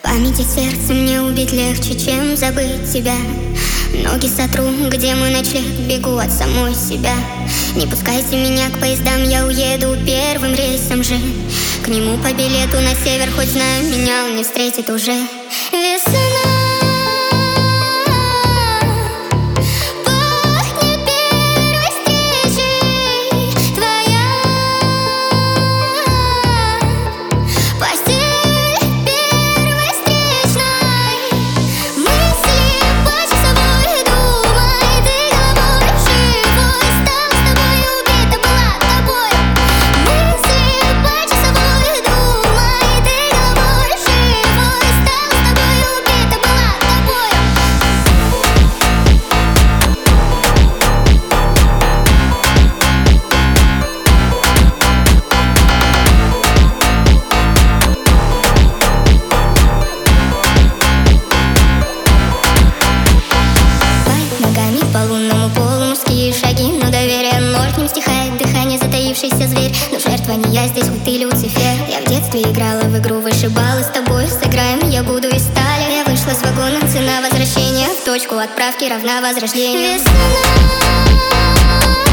памяти сердца мне убить легче, чем забыть тебя. Ноги сотру, где мой ночлег, бегу от самой себя. Не пускайте меня к поездам, я уеду первым рейсом же. К нему по билету на север, хоть знаю, меня он не встретит уже. Весна пахнет первой встречей, твоя постель первой встречной. Мысли почасовой, думай, ты головой живой. Стала с тобой убита, была тобой. Мысли почасовой, думай, ты головой живой. Стала с тобой убита, была тобой. Ногами по лунному полу мужские шаги, но доверие ноль, к ним стихает дыхание, затаившийся зверь. Но жертва не я, здесь хоть ты Люцифер. Я в детстве играла в игру вышибалы, с тобой сыграем, я буду из стали. Я вышла с вагона, цена возвращения в точку отправки равна возрождению. Весна